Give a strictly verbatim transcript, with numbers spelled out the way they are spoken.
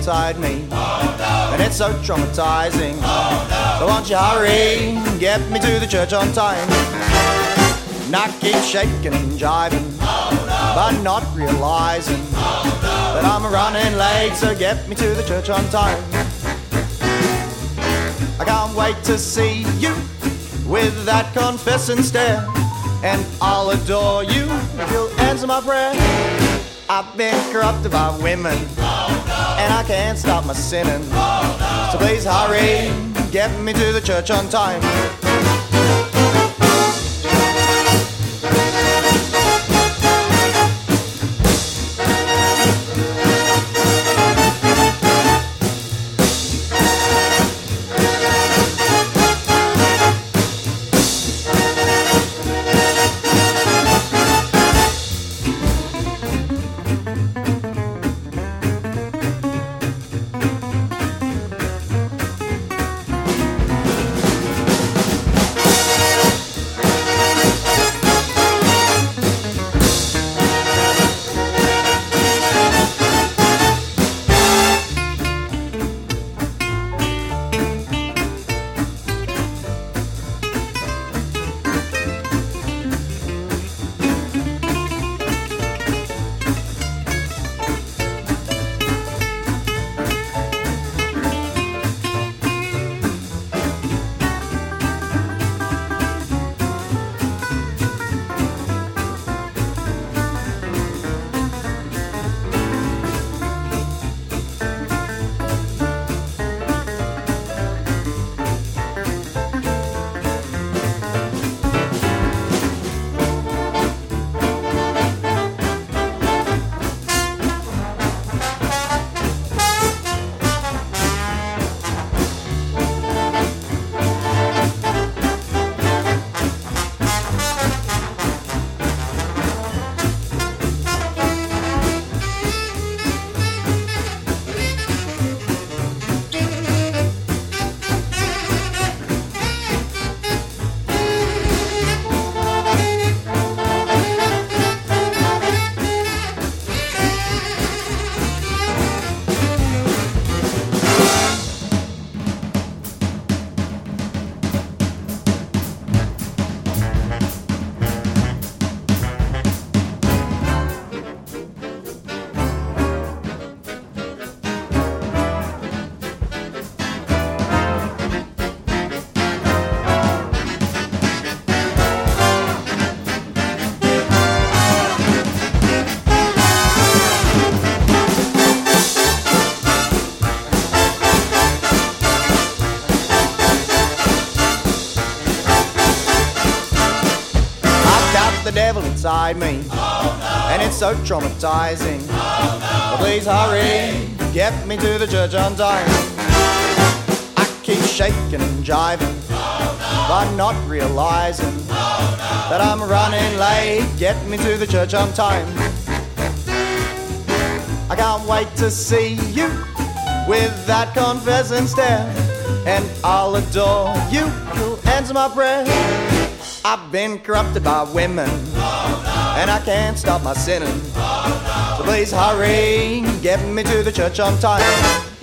inside me, and it's so traumatizing. So won't you hurry, get me to the church on time? And I keep shaking and jiving, but not realizing that I'm running late, so get me to the church on time. I can't wait to see you with that confessing stare, and I'll adore you if you'll answer my prayer. I've been corrupted by women, and I can't stop my sinning. So please hurry, get me to the church on time. The devil inside me, oh, no. And it's so traumatizing. Oh, no. So please hurry, get me to the church on time. I keep shaking and jiving, oh, no. But not realizing, oh, no. That I'm running late, get me to the church on time. I can't wait to see you with that confessing stare, and I'll adore you, you'll answer my prayer. I've been corrupted by women, oh, no. And I can't stop my sinning, oh, no. So please hurry, get me to the church on time.